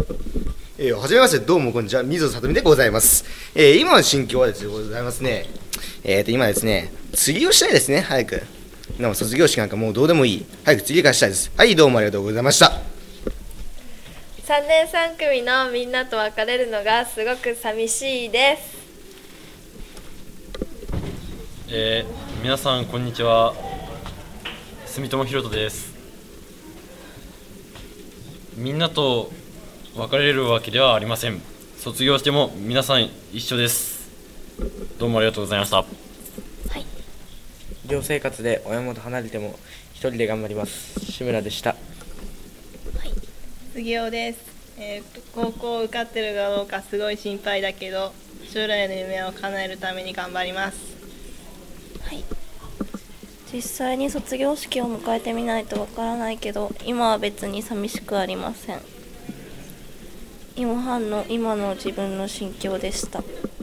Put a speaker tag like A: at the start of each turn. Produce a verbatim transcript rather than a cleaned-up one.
A: えー、はじめまして、どうもこんにちは、水野さとみでございます。えー、今の心境はですね、ございますね。えーと、今ですね、次をしたいですね、早く。でも卒業式なんかもうどうでもいい。早く次からしたいです。はい、どうもありがとうございました。
B: さんねんさん組のみんなと別れるのがすごく寂しいです。
C: えー、皆さんこんにちは。住友ひろとです。みんなと別れるわけではありません。卒業しても皆さん一緒です。どうもありがとうございました。はい、
D: 寮生活で親元離れても一人で頑張ります。志村でした。はい、
E: 杉尾です。えーと、高校受かってるかどうかすごい心配だけど、将来の夢を叶えるために頑張ります。
F: はい、実際に卒業式を迎えてみないとわからないけど、今は別に寂しくありません。今半の今の自分の心境でした。